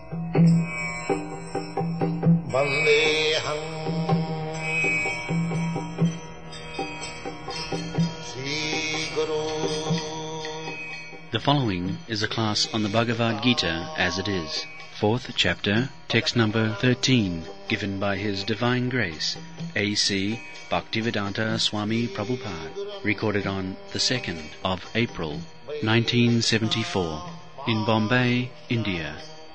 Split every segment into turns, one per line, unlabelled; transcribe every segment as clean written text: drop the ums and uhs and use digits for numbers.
Vandeham Sri Guru.
The following is a class on the Bhagavad Gita as it is, 4th chapter, text number 13, given by His Divine Grace, A.C. Bhaktivedanta Swami Prabhupada, recorded on the 2nd of April, 1974, in Bombay, India.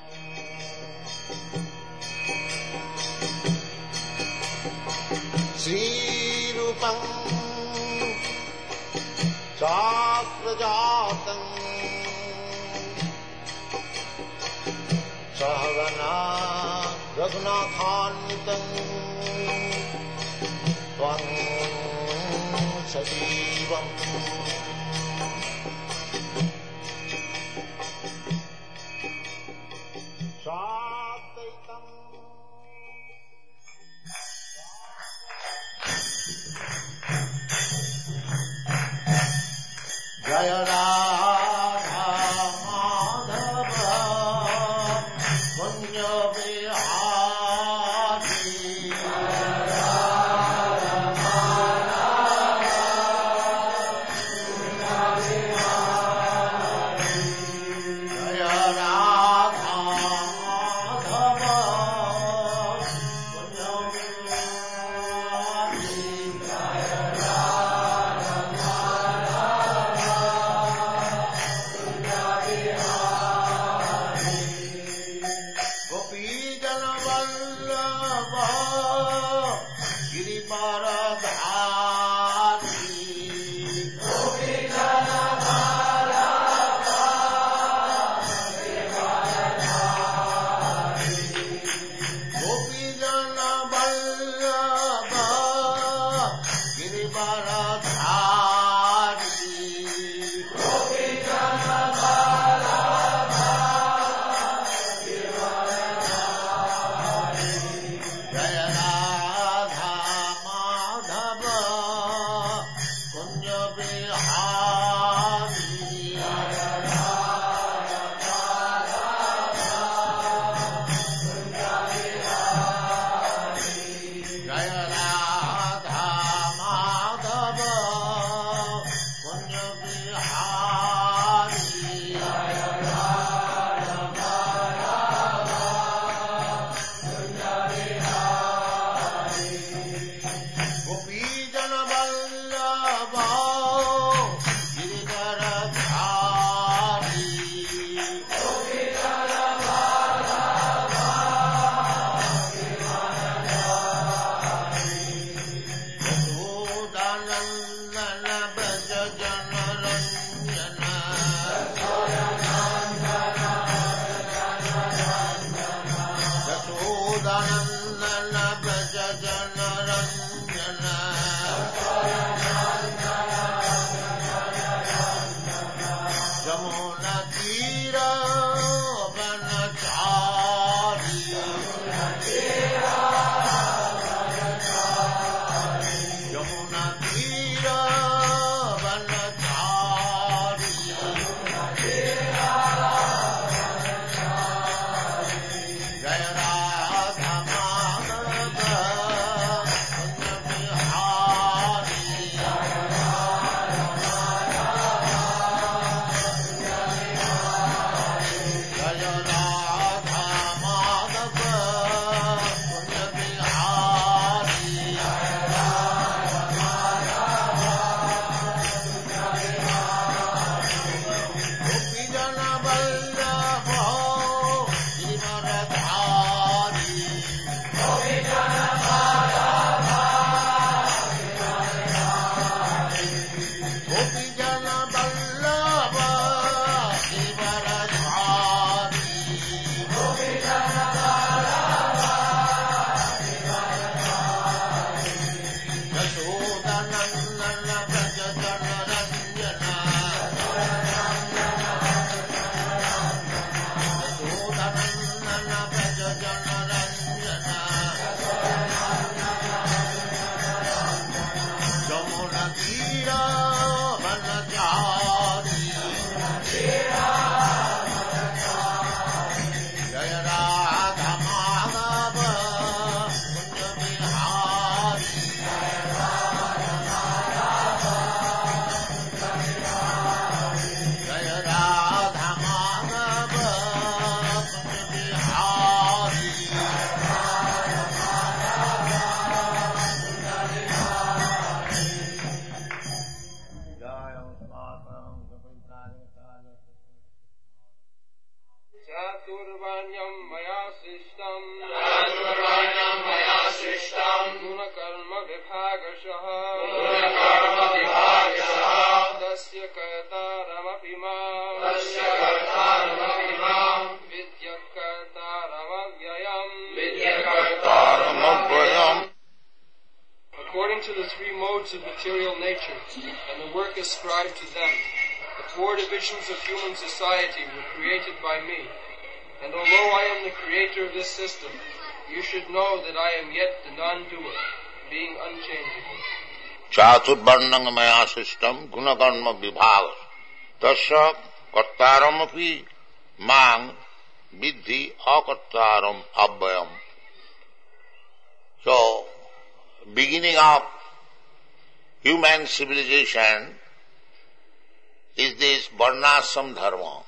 Sri Rupam Chakrajatam Sahavana Raghunathanvitam Tvam Sajivam Sadaitam Jaya Radha Madhava Punya Vihari Jaya Radha Madhava Punya Vihari Jaya Radha Madhava Punya Vihari Jaya
Chaturvanyam maya sishtam
Chaturvanyam maya sishtam
Gunakarma vibhagashaha
Gunakarma vibhagashaha
Tasya kartaramapimam
Tasya kartaramapimam
Vidyakartaramavayam
Vidyakartaramavayam.
According to the three modes of material nature and the work ascribed to them, the four divisions of human society were created by me. And although I am the creator of this system, you should know that I am yet the non-doer, being unchangeable.
Chaturvarnang maya system gunakarma vibhaga tasya kartaramapi mang vidhi akartaram abhayam. So, beginning of human civilization is this varnashram dharma.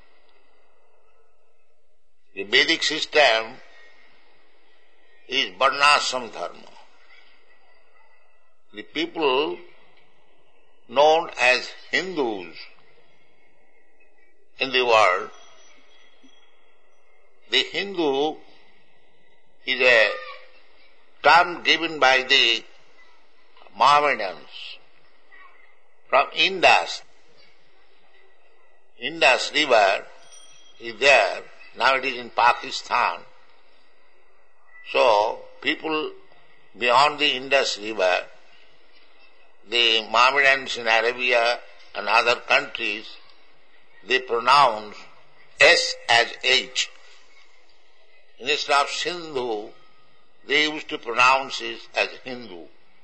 The Vedic system is varnashram dharma. The people known as Hindus in the world, the Hindu is a term given by the Mohammedans from Indus. Indus river is there, now it is in Pakistan. So, people beyond the Indus river, the Mohammedans in Arabia and other countries, they pronounce S as H. Instead of Sindhu, they used to pronounce it as Hindu.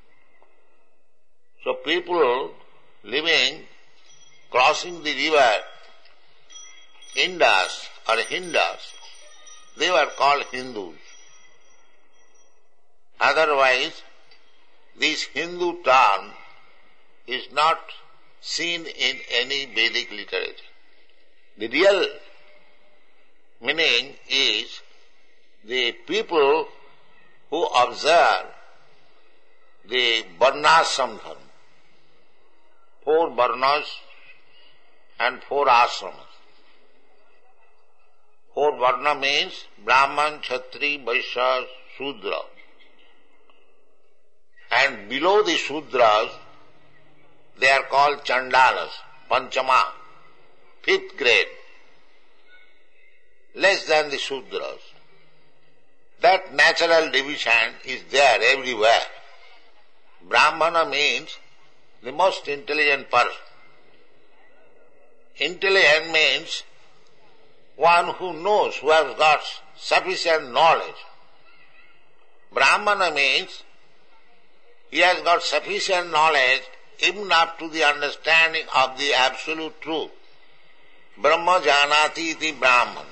So people living, crossing the river Indus or Hindus, they were called Hindus. Otherwise, this Hindu term is not seen in any Vedic literature. The real meaning is the people who observe the varnashram dharma, 4 varnas and 4 ashramas. 4 varna means Brahman, Kshatri, Vaishya, Shudra. And below the Shudras, they are called Chandalas, Panchama, 5th grade, less than the Shudras. That natural division is there everywhere. Brahmana means the most intelligent person. Intelligent means one who knows, who has got sufficient knowledge. Brahmana means he has got sufficient knowledge even up to the understanding of the absolute truth. Brahma janati iti Brahman.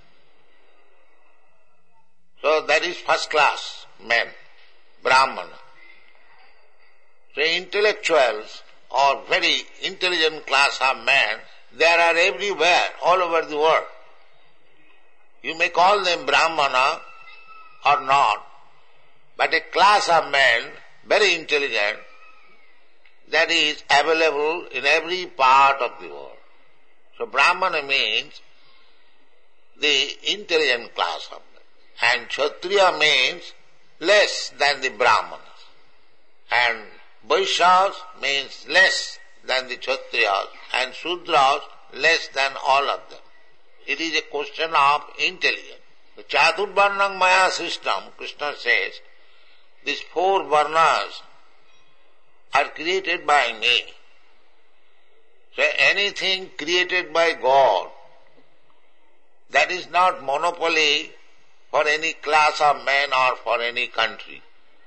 So that is first class men, Brahmana. So intellectuals or very intelligent class of men, they are everywhere, all over the world. You may call them Brahmana or not, but a class of men, very intelligent, that is available in every part of the world. So Brahmana means the intelligent class of men. And Kshatriya means less than the Brahmanas. And Vaishyas means less than the Kshatriyas. And Shudras less than all of them. It is a question of intelligence. The Chaturvarnang Maya system, Krishna says, these 4 varnas are created by me. So anything created by God, that is not monopoly for any class of men or for any country.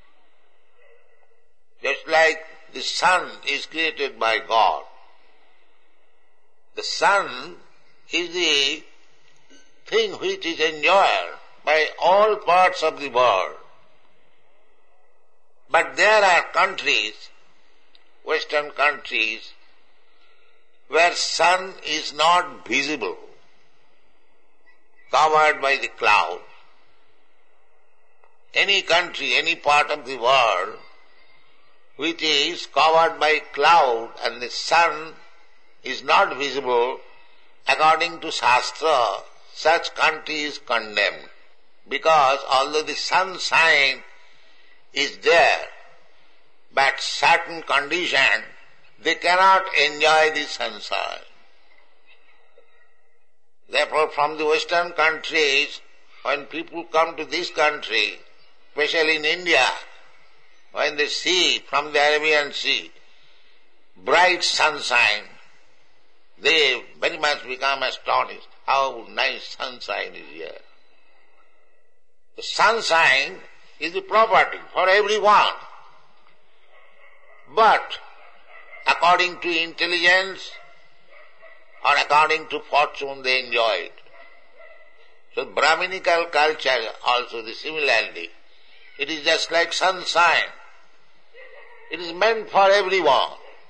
Just like the sun is created by God. The sun is the thing which is enjoyed by all parts of the world. But there are countries, Western countries, where sun is not visible, covered by the clouds. Any country, any part of the world which is covered by cloud and the sun is not visible, according to Shastra, such country is condemned. Because although the sunshine is there, but certain condition, they cannot enjoy the sunshine. Therefore, from the Western countries, when people come to this country, especially in India, when they see from the Arabian Sea bright sunshine, they very much become astonished. How nice sunshine is here. The sunshine is a property for everyone. But according to intelligence or according to fortune they enjoy it. So Brahminical culture also similarly. It is just like sunshine. It is meant for everyone.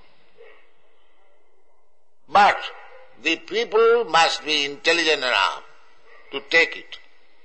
But the people must be intelligent enough to take it.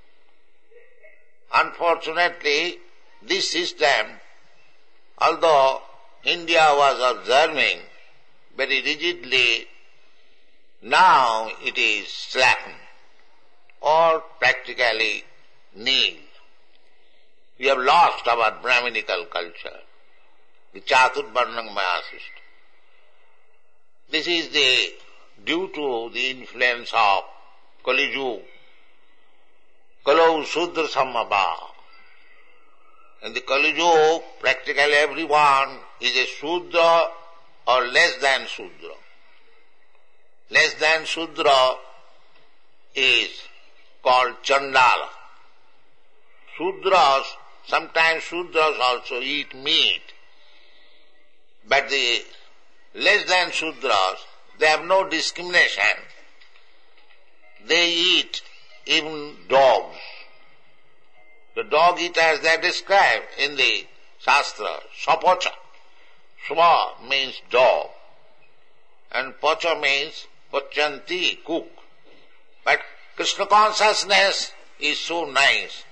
Unfortunately, this system, although India was observing very rigidly, now it is slackened or practically nil. We have lost our Brahminical culture, the Chaturvarnam Maya system. This is due to the influence of Kali Yuga, Kalau Sudra Samabha. In the Kali Yuga, practically everyone is a Sudra or less than Sudra. Less than Sudra is called Chandala. Sudras, sometimes Sudras also eat meat, but the less than Sudras, they have no discrimination. They eat even dogs. The dog eaters they are described in the Shastra, Sapacha. Swa means dog, and Pacha means Pachanti, cook. But Krishna consciousness is so nice.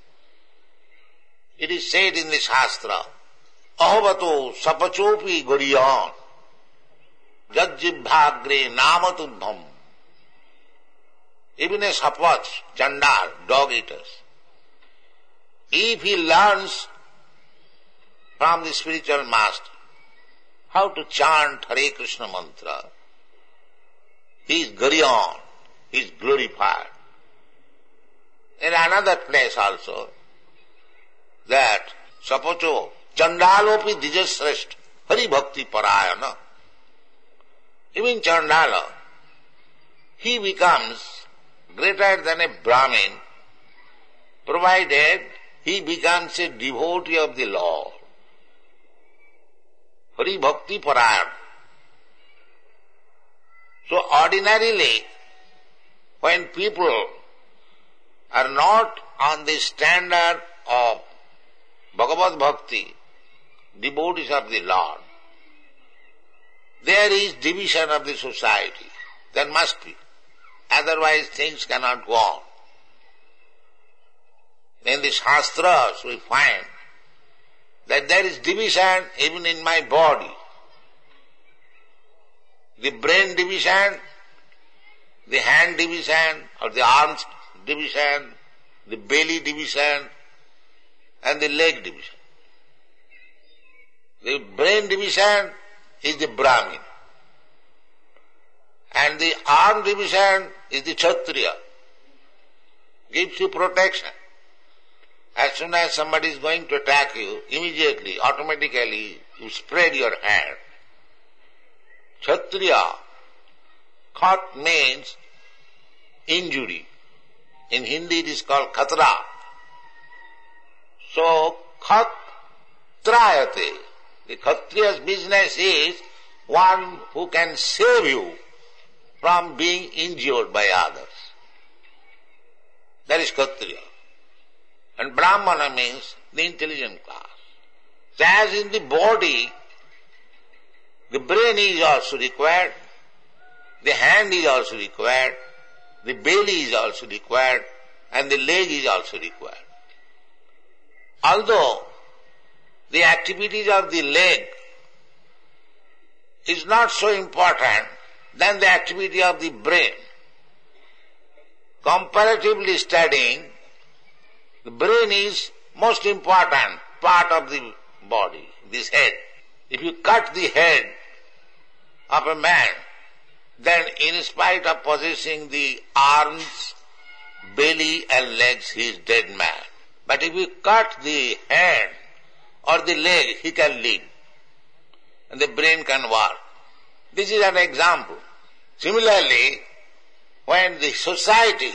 It is said in the Shastra, Ahavato sapachopi goriyan, jajjibhagre namatubham. Even a sapach, chandal, dog eaters, if he learns from the spiritual master how to chant Hare Krishna mantra, he is goriyan, he is glorified. In another place also, that sapacho chandalopi dijasreshta hari bhakti parayana. Even Chandala, he becomes greater than a Brahmin, provided he becomes a devotee of the Lord. Hari bhakti parayana. So ordinarily, when people are not on the standard of Bhagavad Bhakti, devotees of the Lord, there is division of the society. There must be. Otherwise things cannot go on. In the Shastras we find that there is division even in my body. The brain division, the hand division, or the arms division, the belly division, and the leg division. The brain division is the Brahmin, and the arm division is the Kshatriya. Gives you protection. As soon as somebody is going to attack you, immediately, automatically, you spread your hand. Kshatriya, khat means injury. In Hindi it is called khatra. So, khat trayate. The Kshatriya's business is one who can save you from being injured by others. That is Kshatriya. And Brahmana means the intelligent class. So as in the body, the brain is also required, the hand is also required, the belly is also required, and the leg is also required. Although the activities of the leg is not so important than the activity of the brain. comparatively studying, the brain is most important part of the body, this head. If you cut the head of a man, then in spite of possessing the arms, belly and legs, he is dead man. But if you cut the hand or the leg, he can live. And the brain can work. This is an example. Similarly, when the society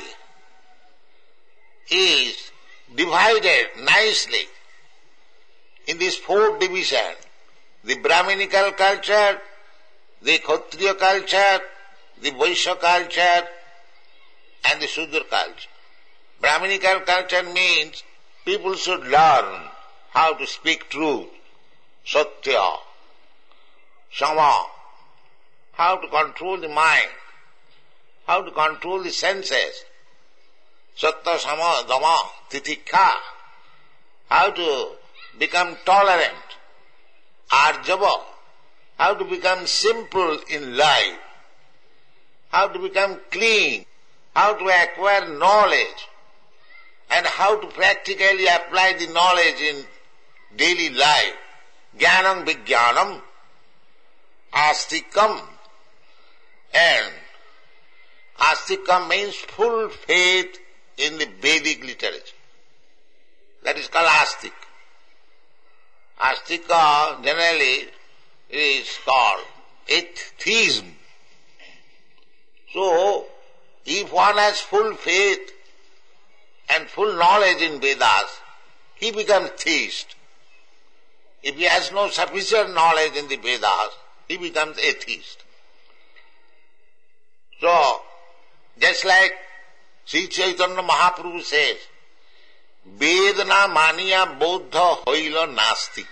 is divided nicely in this fourth division, the Brahminical culture, the Kshatriya culture, the Vaishya culture, and the Shudra culture. Brahminical culture means people should learn how to speak truth, satya, sama, how to control the mind, how to control the senses, satya, sama, dama, titikha, how to become tolerant, arjava, how to become simple in life, how to become clean, how to acquire knowledge, and how to practically apply the knowledge in daily life. Jnanam vijnanam, astikam, and astikam means full faith in the Vedic literature. That is called astik. Astika generally is called atheism. So, if one has full faith and full knowledge in Vedas, he becomes theist. If he has no sufficient knowledge in the Vedas, he becomes atheist. So, just like Sri Chaitanya Mahaprabhu says, Vedana maniya bodha hoila nastik.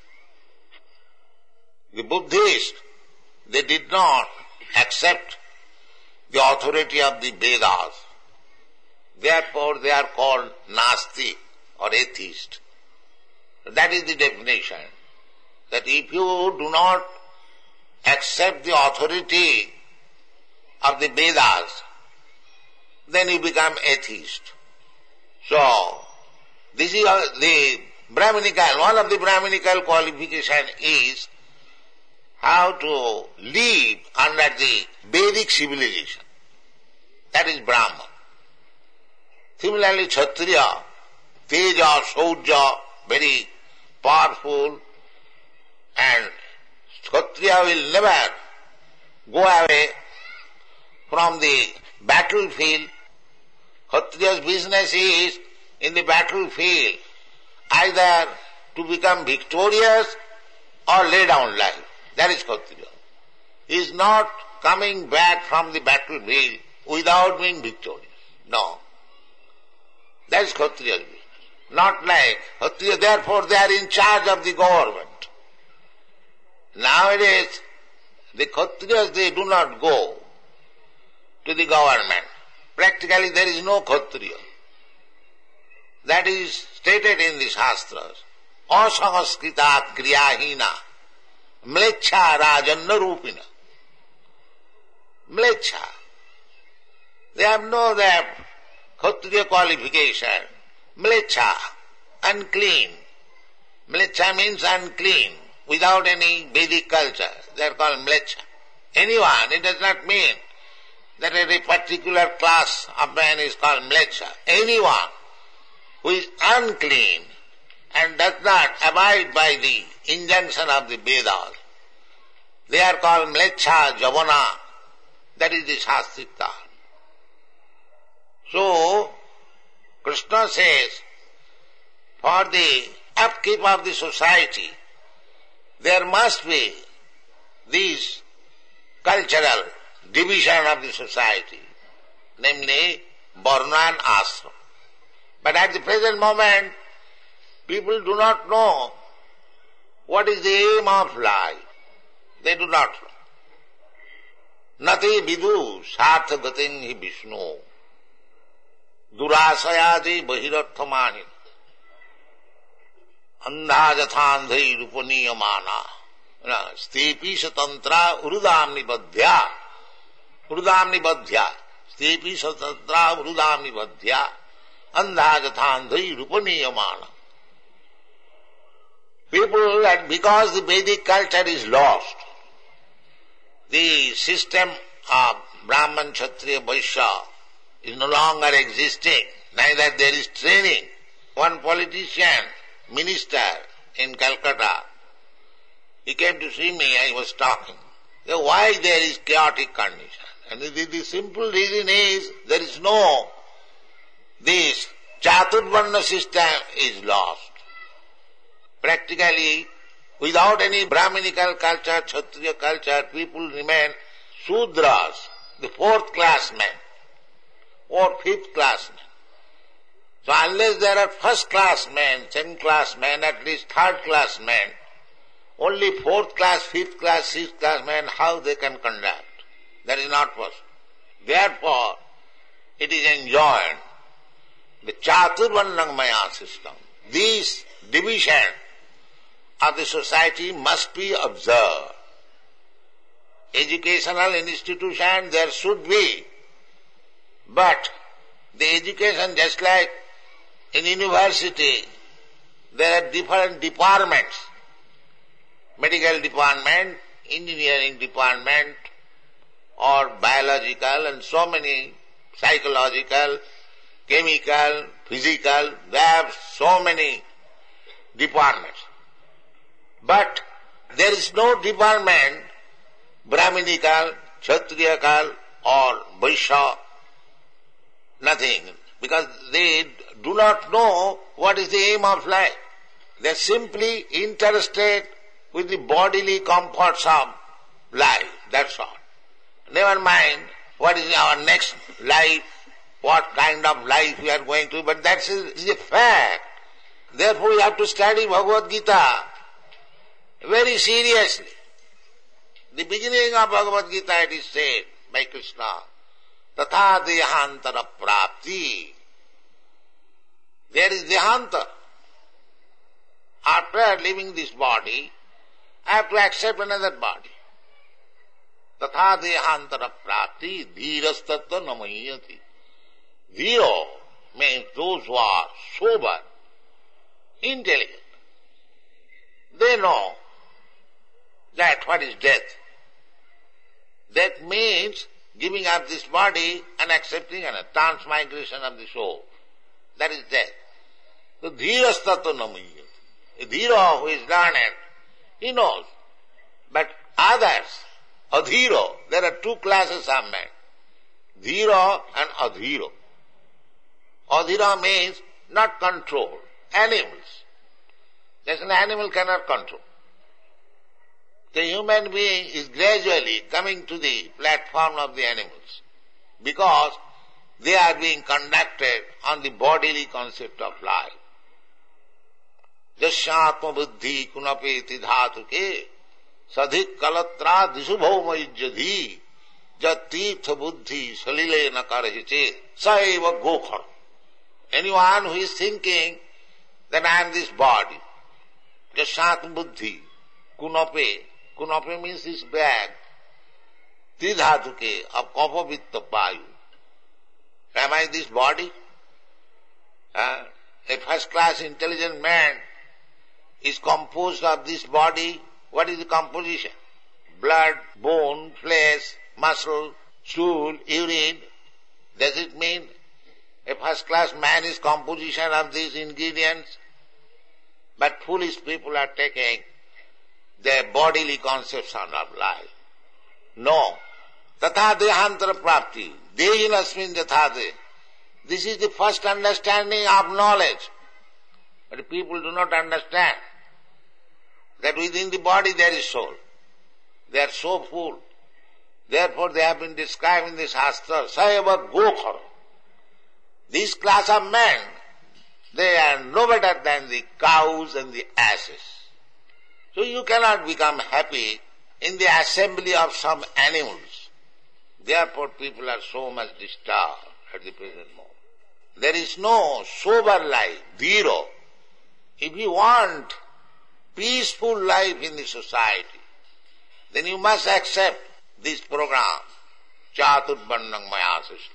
The Buddhists, they did not accept the authority of the Vedas. Therefore they are called Nasti or atheist. That is the definition. That if you do not accept the authority of the Vedas, then you become atheist. So, this is the Brahminical, one of the Brahminical qualifications is how to live under the Vedic civilization. That is Brahman. Similarly, Kshatriya, Teja, Shaurya, very powerful, and Kshatriya will never go away from the battlefield. Kshatriya's business is in the battlefield either to become victorious or lay down life. That is Kshatriya. He is not coming back from the battlefield without being victorious. No. That is Kshatriya's business. Not like Kshatriya, therefore they are in charge of the government. Nowadays, the Kshatriyas, they do not go to the government. Practically there is no Kshatriya. That is stated in the Shastras. Asanskritat kriyahina, mlecha rajanna rupina. Mlecha. They have no Kshatriya qualification. Mlecha, unclean. Mlecha means unclean, without any Vedic culture. They are called mlecha. Anyone, it does not mean that a particular class of man is called mlecha. Anyone who is unclean and does not abide by the injunction of the Vedas, they are called mlecha javana. That is the Shastric thought. So, Krishna says, for the upkeep of the society, there must be this cultural division of the society, namely Varna and Ashram. But at the present moment, people do not know what is the aim of life. They do not know. Nati vidu sartha gatin hi Vishnu. Durasayadi bahirarthamani. Andha jathandhai rupaniyamana. Stepi satantra urudamni badhya. Urudamni badhya. tepi satatra vrudami vadhya andha jathandhai rupaniyamana. People, that because the Vedic culture is lost, the system of Brahman, Kshatriya, Vaishya is no longer existing, neither there is training. One politician, minister in Calcutta, he came to see me, I was talking. So why there is chaotic condition? And the simple reason is there is no, this Chaturvarna system is lost. Practically, without any Brahminical culture, Kshatriya culture, people remain Sudras, the fourth class men or fifth class men. So unless there are first class men, second class men, at least third class men, only fourth class, fifth class, sixth class men, how they can conduct? That is not possible. Therefore, it is enjoined, the Chaturvarnamaya system. This division of the society must be observed. Educational institution there should be, but the education, just like in university, there are different departments, medical department, engineering department, or biological, and so many, psychological, chemical, physical, there are so many departments. But there is no department, Brahminical, Kshatriyakal or Vaishya, nothing, because they do not know what is the aim of life. They are simply interested with the bodily comforts of life, that's all. Never mind what is our next life, what kind of life we are going to, but that is a fact. Therefore we have to study Bhagavad Gita very seriously. The beginning of Bhagavad Gita it is said by Krishna, Tatha dehantara prapti. There is dehanta. After leaving this body, I have to accept another body. Tatha dehantara prapti dhiras tattva namayati. Dhiro means those who are sober, intelligent. They know that what is death. Death means giving up this body and accepting a transmigration of the soul. That is death. So dhiras tattva namayati. A dhira who is learned, he knows. But others, adhiro, there are two classes of men. Dhira and adhiro. Adhira means not control. Animals. Just an animal cannot control. The human being is gradually coming to the platform of the animals because they are being conducted on the bodily concept of life. Jasyatma buddhi kunapeti dhatuke sadhik kalatra disubho maijjadhi jatirtha buddhi salile nakarhiche saiva gokhar. Anyone who is thinking that I am this body, jasyatma buddhi kunape, kunape means this bag, tridhatuke of kapavitta payu. Am I this body? A first class intelligent man is composed of this body. What is the composition? Blood, bone, flesh, muscle, stool, urine. Does it mean a first class man is composition of these ingredients? But foolish people are taking their bodily conception of life. No. Tatha dehantara prapti. Dehinasmin jathade. This is the first understanding of knowledge. But people do not understand that within the body there is soul. They are so full. Therefore they have been described in the Shastra, Sayava Gokhar. This class of men, they are no better than the cows and the asses. So you cannot become happy in the assembly of some animals. Therefore people are so much disturbed at the present moment. There is no sober life, dhiro. If you want peaceful life in the society, then you must accept this program, Chaturvarnamaya system.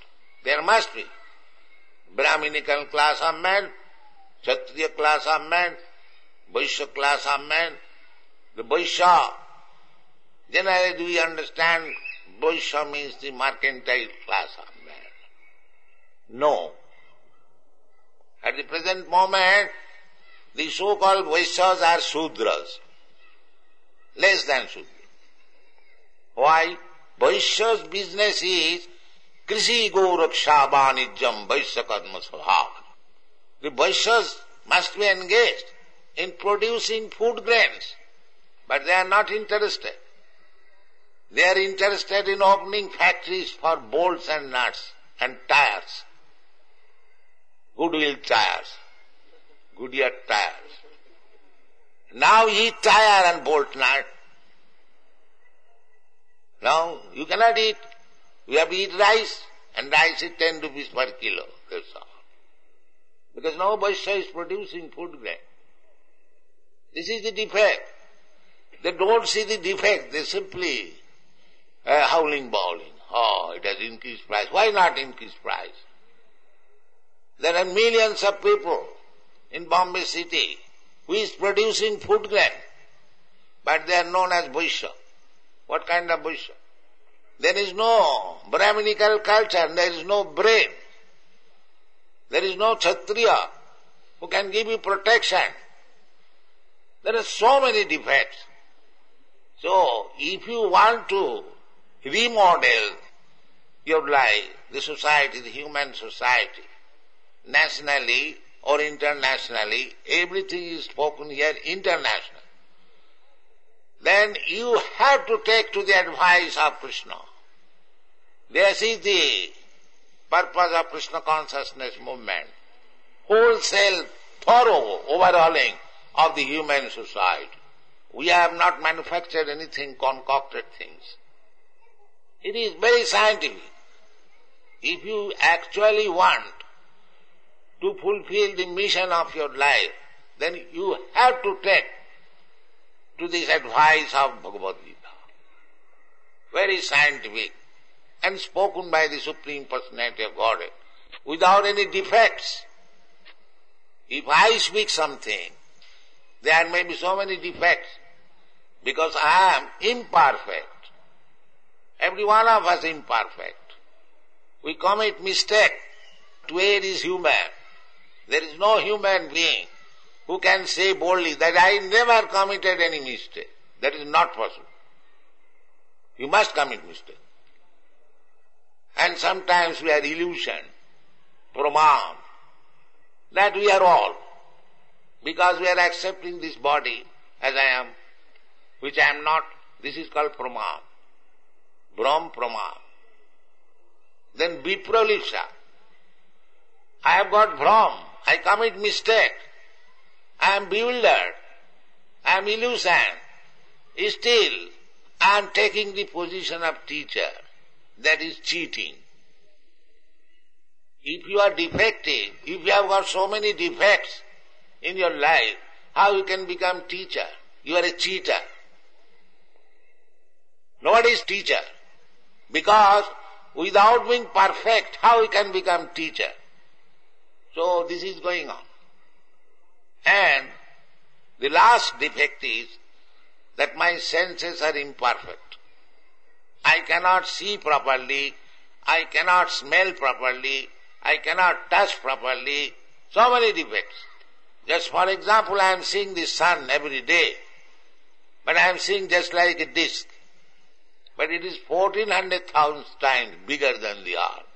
There must be Brahminical class of men, Kshatriya class of men, Vaishya class of men. The Vaishya, generally do we understand Vaishya means the mercantile class of men? No. At the present moment, the so-called Vaishyas are Shudras, less than Shudras. Why? Vaishya's business is Krishi Goraksha Vanijjam Vaishya Karma Svabha. The Vaishyas must be engaged in producing food grains, but they are not interested. They are interested in opening factories for bolts and nuts and tires. Goodwill tires, Goodyear tires. Now eat tire and bolt nut. Now you cannot eat. You have to eat rice, and rice is 10 rupees per kilo. That's all. Because no Vaishya is producing food grain. This is the defect. They don't see the defect. They simply howling, bawling. Oh, it has increased price. Why not increase price? There are millions of people in Bombay city who is producing food grain, but they are known as Vaishya. What kind of Vaishya? There is no Brahminical culture, there is no brain. There is no Kshatriya who can give you protection. There are so many defects. So, if you want to remodel your life, the society, the human society, nationally or internationally, everything is spoken here international. Then you have to take to the advice of Krishna. This is the purpose of Krishna consciousness movement. Wholesale, thorough overhauling of the human society. We have not manufactured anything, concocted things. It is very scientific. If you actually want to fulfill the mission of your life, then you have to take to this advice of Bhagavad Gita. Very scientific and spoken by the Supreme Personality of Godhead without any defects. If I speak something, there may be so many defects because I am imperfect. Every one of us is imperfect. We commit mistake. To err is human. There is no human being who can say boldly that I never committed any mistake. That is not possible. You must commit mistake. And sometimes we are illusion, pramam, that we are all. Because we are accepting this body as I am, which I am not. This is called pramam. Brahm pramam. Then vipralipsa. I have got Brahm. I commit mistake. I am bewildered. I am illusion. Still, I am taking the position of teacher. That is cheating. If you are defective, if you have got so many defects in your life, how you can become teacher? You are a cheater. Nobody is teacher. Because without being perfect, how you can become teacher? So this is going on. And the last defect is that my senses are imperfect. I cannot see properly, I cannot smell properly, I cannot touch properly, so many defects. Just for example, I am seeing the sun every day, but I am seeing just like a disc. But it is 1400,000 times bigger than the earth.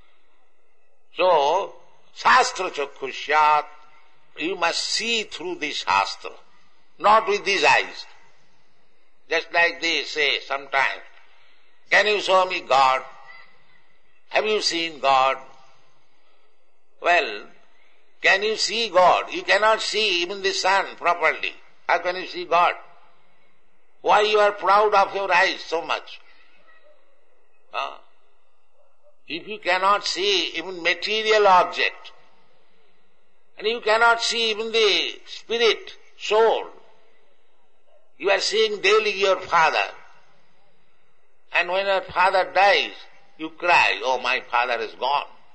So, Shastra Chakkhusyat, you must see through the Shastra, not with these eyes. Just like they say sometimes, can you show me God? Have you seen God? Well, can you see God? You cannot see even the sun properly. How can you see God? Why you are proud of your eyes so much? If you cannot see even material object, and you cannot see even the spirit, soul, you are seeing daily your father. And when your father dies, you cry, oh, my father is gone.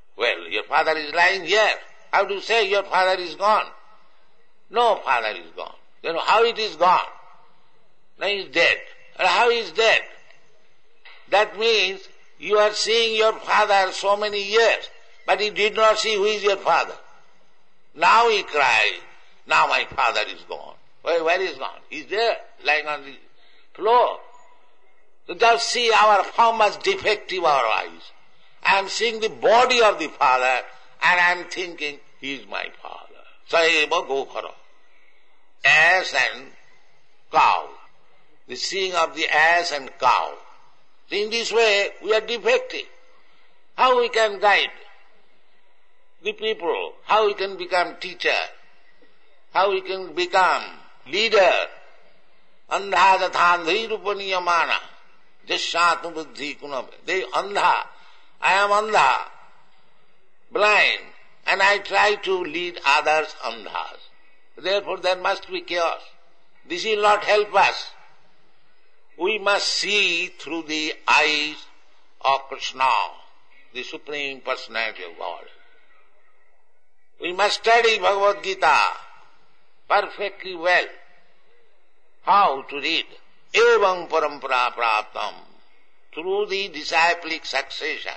Well, your father is lying here. How do you say your father is gone? No father is gone. Then how it is gone? Now he is dead. And how he is dead? That means you are seeing your father so many years, but he did not see who is your father. Now he cries, now my father is gone. Where is gone? He is there, lying on the floor. So just see how much defective our eyes. I am seeing the body of the father and I am thinking, he is my father. Saeva Gokhara. Ass and cow. The seeing of the ass and cow. So in this way, we are defective. How we can guide the people? How we can become teacher? How we can become leader? Andha dathandhi rupaniyamana. Jashatma buddhi kunab. They andha. I am andha, blind, and I try to lead others andhas. Therefore there must be chaos. This will not help us. We must see through the eyes of Krishna, the Supreme Personality of God. We must study Bhagavad Gita perfectly well. How to read? Evam parampara praptam. Through the disciplic succession.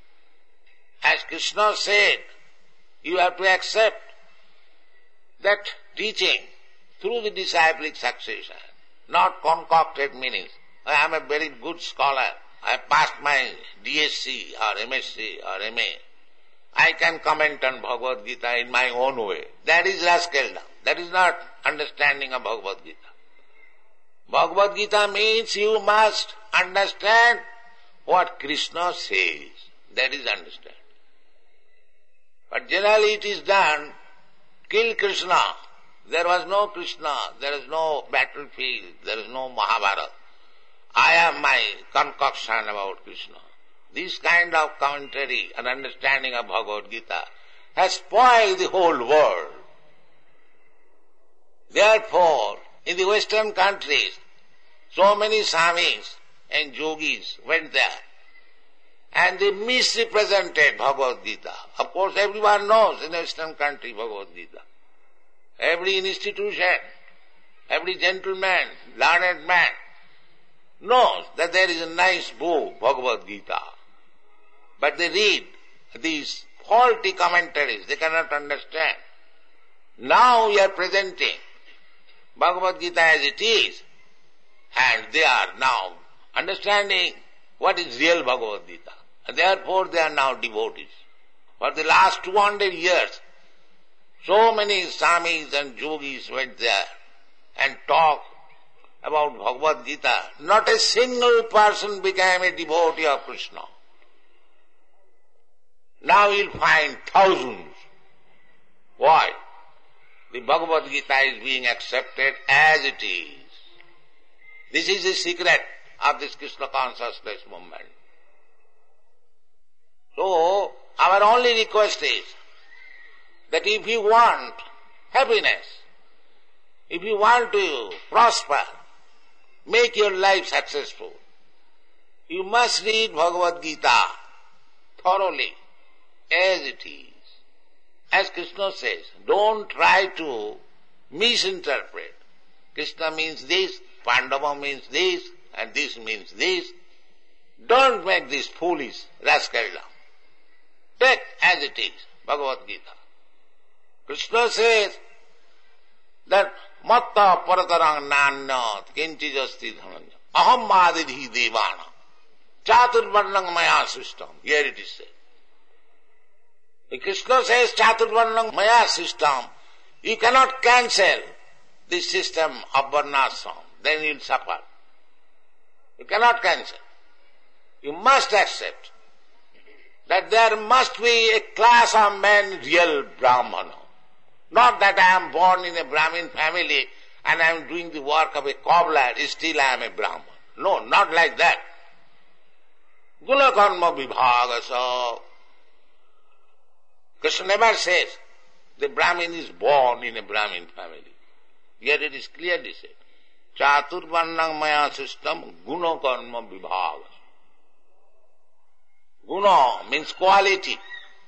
As Krishna said, you have to accept that teaching through the disciplic succession, not concocted meanings. I am a very good scholar. I passed my DSc or MSc or MA. I can comment on Bhagavad Gita in my own way. That is rascaldom. That is not understanding of Bhagavad Gita. Bhagavad Gita means you must understand what Krishna says. That is understand. But generally it is done, kill Krishna. There was no Krishna, there is no battlefield, there is no Mahabharata. I have my concoction about Krishna. This kind of commentary and understanding of Bhagavad Gita has spoiled the whole world. Therefore, in the Western countries, so many Swamis and Yogis went there and they misrepresented Bhagavad Gita. Of course, everyone knows in the Western country Bhagavad Gita. Every institution, every gentleman, learned man knows that there is a nice book, Bhagavad Gita. But they read these faulty commentaries, they cannot understand. Now we are presenting Bhagavad Gita as it is, and they are now understanding what is real Bhagavad Gita. And therefore they are now devotees. For the last 200 years, so many Swamis and Yogis went there and talked about Bhagavad Gita. Not a single person became a devotee of Krishna. Now you'll find thousands. Why? The Bhagavad Gita is being accepted as it is. This is the secret of this Krishna consciousness movement. So, our only request is that if you want happiness, if you want to prosper, make your life successful, you must read Bhagavad Gita thoroughly, as it is. As Krishna says, don't try to misinterpret. Krishna means this, Pandava means this, and this means this. Don't make this foolish rascaldom. Take as it is, Bhagavad Gita. Krishna says that matta paratarang nanyat kinchijasti dhananja aham madidhi devana chaturvarnang maya system. Here it is said. If Krishna says chaturvarnang maya system, you cannot cancel this system of varnashram, then you will suffer. You cannot cancel. You must accept that there must be a class of men, real Brahmana. Not that I am born in a Brahmin family and I am doing the work of a cobbler, still I am a Brahman. No, not like that. Guna karma vibhagasa. Krishna never says the Brahmin is born in a Brahmin family. Here it is clearly said. Chaturvarnang maya system guna karma vibhagasa. Guna means quality.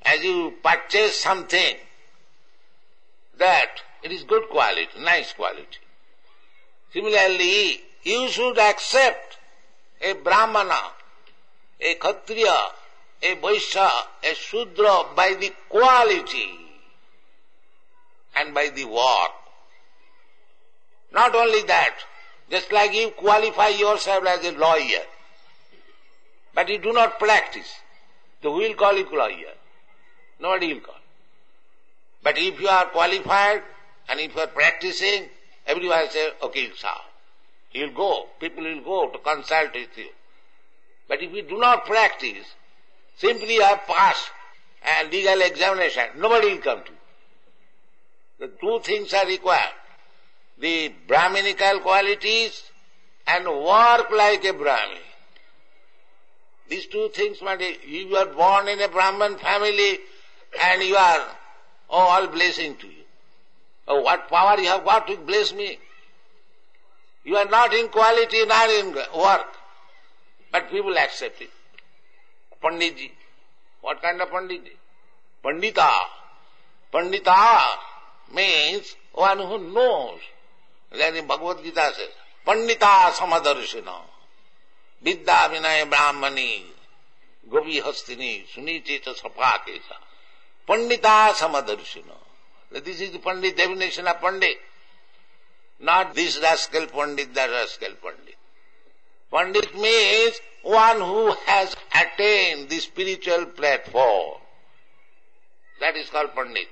as you purchase something, that it is good quality, nice quality. Similarly, you should accept a Brahmana, a Kshatriya, a Vaishya, a Shudra by the quality and by the work. Not only that, just like you qualify yourself as a lawyer, but you do not practice, so who will call you lawyer? Nobody will call. But if you are qualified and if you are practicing, everyone will say, okay, sir. He will go, people will go to consult with you. But if you do not practice, simply you have passed a legal examination, nobody will come to you. The two things are required. The Brahminical qualities and work like a Brahmin. These two things, you are born in a Brahman family and you are, all blessing to you. Oh, what power you have got to bless me. You are not in quality, not in work. But people accept it. Panditji. What kind of Panditji? Pandita. Pandita means one who knows. Then in Bhagavad Gita says, Pandita samadarshina, vidya vinaya brahmani, gopi hastini, sunicheta sapakesa. Pandita samadarshina. This is the Pandit definition of Pandit. Not this rascal Pandit, that rascal Pandit. Pandit means one who has attained the spiritual platform. That is called Pandit.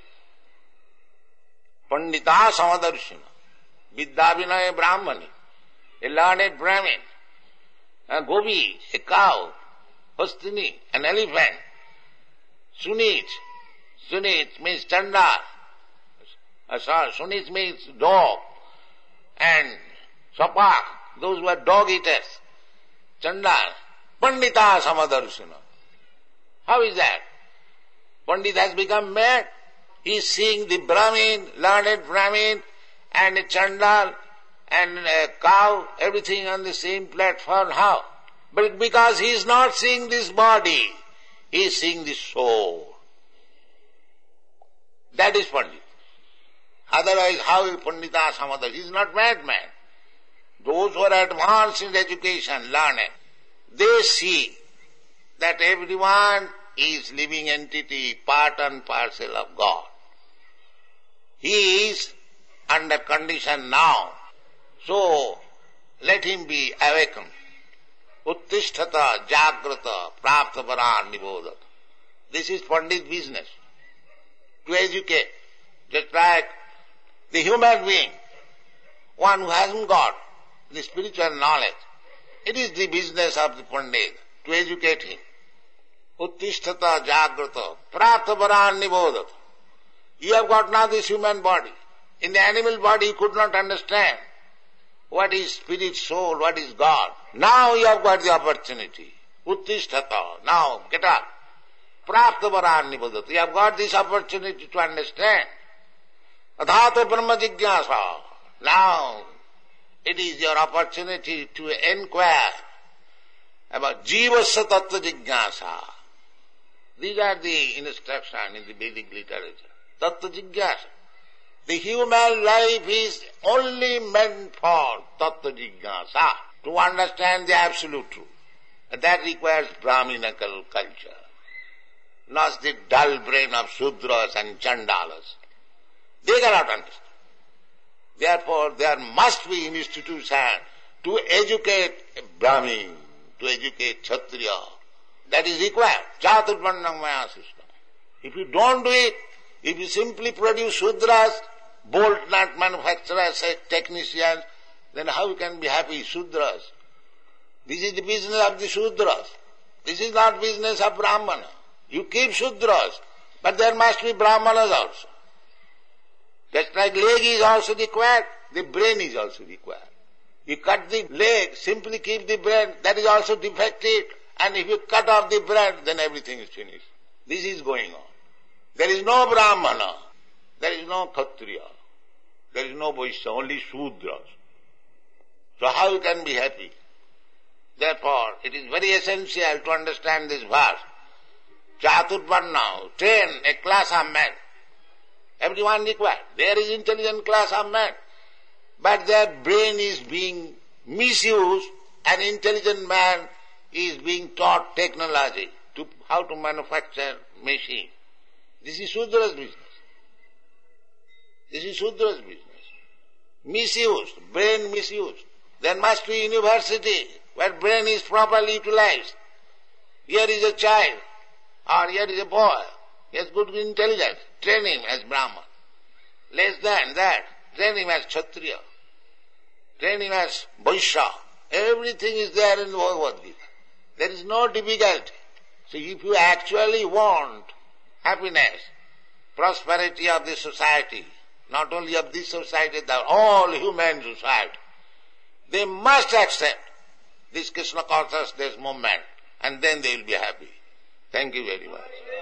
Pandita samadarshina. Vidya vinaya brahmani. A learned Brahmin. A gopi, a cow. Hastini, an elephant. Sunich. Sunich means Chandal. Sunich means dog. And Sapak, those who are dog eaters. Chandal. Pandita samadarshana. How is that? Pandit has become mad. He is seeing the Brahmin, learned Brahmin, and a Chandal, and a cow, everything on the same platform. How? But because he is not seeing this body, he is seeing the soul. That is Pandit. Otherwise, how is Pandita Samadha? He is not madman. Those who are advanced in education, learned, they see that everyone is living entity, part and parcel of God. He is under condition now. So, let him be awakened. Uttishtata, jagrata, praptaparan nibodhat. This is Pandit business. To educate. Just like the human being, one who hasn't got the spiritual knowledge, it is the business of the Pandit to educate him. Uttishtata, jagrata, praptaparan nibodhat. You have got now this human body. In the animal body, you could not understand what is spirit, soul, what is God. Now you have got the opportunity. Uttishtata. Now get up. Praptaparan nibodhat. You have got this opportunity to understand. Adhato brahma jigyasa. Now it is your opportunity to inquire about jivasya tattva jigyasa. These are the instructions in the Vedic literature. Tattva jigyasa. The human life is only meant for tattva jigyasa, to understand the absolute truth. And that requires Brahminical culture, not the dull brain of Sudras and Chandalas. They cannot understand. Therefore, there must be an institution to educate Brahmin, to educate Kshatriya. That is required. Chaturvarnam maya system. If you don't do it, if you simply produce Sudras, bolt nut manufacturers, technicians, then how you can be happy, Sudras? This is the business of the Sudras. This is not business of Brahmana. You keep Sudras, but there must be Brahmanas also. Just like leg is also required, the brain is also required. You cut the leg, simply keep the brain, that is also defective, and if you cut off the brain, then everything is finished. This is going on. There is no Brahmana, there is no Kshatriya, there is no Vaishya, only Sudras. So how you can be happy? Therefore, it is very essential to understand this verse. Chaturvarna, train a class of men. Everyone required. There is intelligent class of men. But their brain is being misused, and intelligent man is being taught technology, how to manufacture machine. This is Sudra's business. This is Sudra's business. Misused, brain misused. There must be university where brain is properly utilized. Here is a child, or here is a boy, he has good intelligence, train him as Brahman. Less than that, train him as Kshatriya, train him as Vaishya. Everything is there in Bhagavad Gita. There is no difficulty. So if you actually want happiness, prosperity of the society, not only of this society, the all human society, they must accept this Krishna consciousness movement, and then they will be happy. Thank you very much.